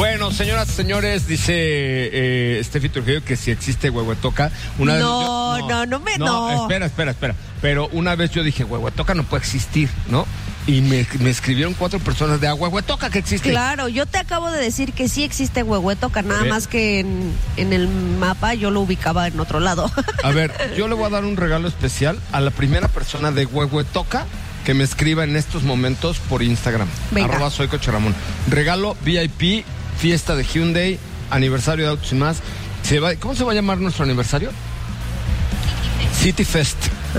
Bueno, señoras y señores, dice Steffi Trujillo que si existe Huehuetoca. No. Espera. Pero una vez yo dije, Huehuetoca no puede existir, ¿no? Y me escribieron 4 personas de Huehuetoca que existe. Claro, yo te acabo de decir que sí existe Huehuetoca, nada más que en el mapa yo lo ubicaba en otro lado. A ver, yo le voy a dar un regalo especial a la primera persona de Huehuetoca que me escriba en estos momentos por Instagram. Venga. @soy Coche Ramón. Regalo VIP, fiesta de Hyundai, aniversario de Autos y Más. ¿Cómo se va a llamar nuestro aniversario? City Fest.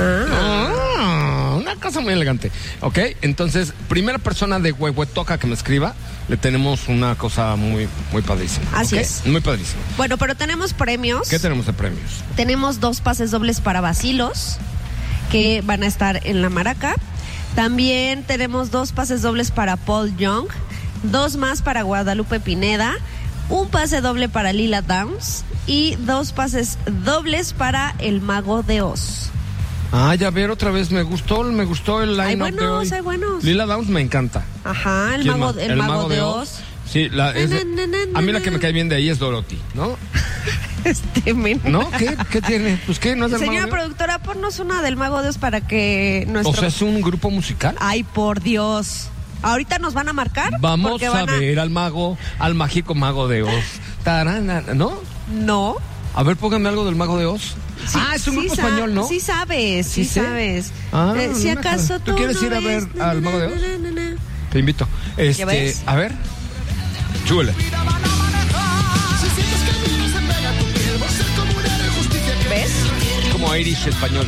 Una cosa muy elegante. Ok, entonces, primera persona de Huehuetoca que me escriba, le tenemos una cosa muy, muy padrísima. Así ¿okay? es. Muy padrísima. Bueno, pero tenemos premios. ¿Qué tenemos de premios? Tenemos 2 pases dobles para Bacilos, que van a estar en la Maraca. También tenemos 2 pases dobles para Paul Young, 2 más para Guadalupe Pineda, un pase doble para Lila Downs y 2 pases dobles para El Mago de Oz. Ya ver, otra vez me gustó el line-up de hoy. Hay buenos. Lila Downs me encanta. Ajá, el mago de Oz. Sí, a mí la que me cae bien de ahí es Dorothy, ¿no? ¿No? ¿Qué tiene? Pues qué, ¿no es del Señora Mago de Oz? productora, ponnos una del Mago de Oz para que nuestro... O sea, ¿es un grupo musical? Ay, por Dios. Ahorita nos van a marcar. Vamos a ver al mágico Mago de Oz. Tarana, ¿no? No. A ver, pónganme algo del Mago de Oz. Sí, es un grupo español, ¿no? Sí sabes. ¿Sí? Si acaso ¿Tú quieres ir a ver al Mago de Oz? Te invito. ves? A ver. Chúbele. ¿Ves? Como Irish español.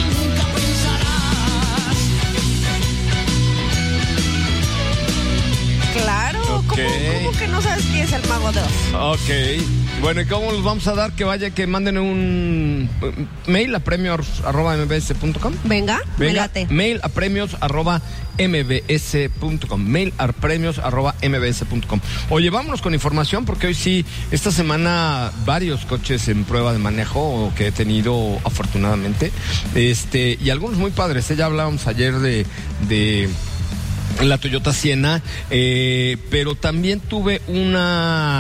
Claro, Okay. ¿Cómo que no sabes quién es el Mago de Oz? Ok. Bueno, ¿y cómo los vamos a dar? Que manden un mail a premios@mbs.com. Venga, me late. Mail a premios@mbs.com. Mail a premios@mbs.com. Oye, vámonos con información porque hoy sí, esta semana varios coches en prueba de manejo que he tenido afortunadamente. Y algunos muy padres. Ya hablábamos ayer de la Toyota Sienna, pero también tuve una